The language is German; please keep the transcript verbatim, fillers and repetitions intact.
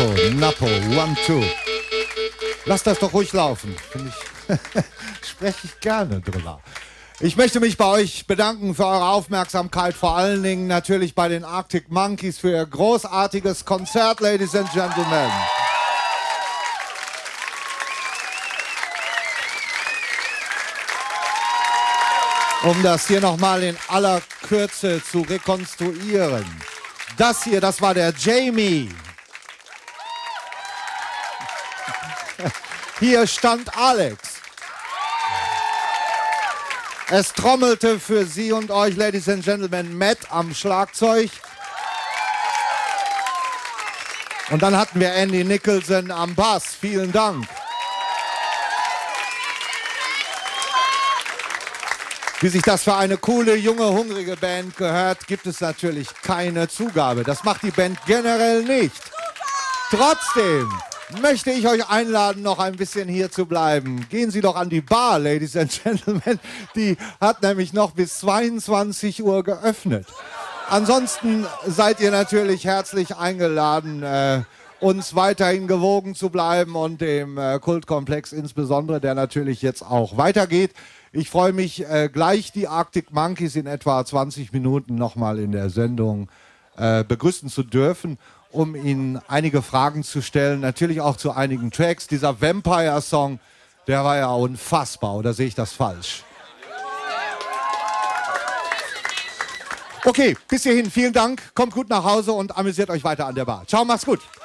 So, Napo, one, two. Lasst das doch ruhig laufen. Finde ich, spreche ich gerne drüber. Ich möchte mich bei euch bedanken für eure Aufmerksamkeit, vor allen Dingen natürlich bei den Arctic Monkeys für ihr großartiges Konzert, Ladies and Gentlemen. Um das hier nochmal in aller Kürze zu rekonstruieren. Das hier, das war der Jamie. Hier stand Alex. Es trommelte für Sie und euch, Ladies and Gentlemen, Matt am Schlagzeug. Und dann hatten wir Andy Nicholson am Bass. Vielen Dank. Wie sich das für eine coole, junge, hungrige Band gehört, gibt es natürlich keine Zugabe. Das macht die Band generell nicht. Trotzdem möchte ich euch einladen, noch ein bisschen hier zu bleiben. Gehen Sie doch an die Bar, Ladies and Gentlemen. Die hat nämlich noch bis zweiundzwanzig Uhr geöffnet. Ansonsten seid ihr natürlich herzlich eingeladen, äh, uns weiterhin gewogen zu bleiben und dem äh, Kultkomplex insbesondere, der natürlich jetzt auch weitergeht. Ich freue mich, äh, gleich die Arctic Monkeys in etwa zwanzig Minuten nochmal in der Sendung äh, begrüßen zu dürfen, um Ihnen einige Fragen zu stellen, natürlich auch zu einigen Tracks. Dieser Vampire-Song, der war ja unfassbar, oder sehe ich das falsch? Okay, bis hierhin, vielen Dank, kommt gut nach Hause und amüsiert euch weiter an der Bar. Ciao, macht's gut.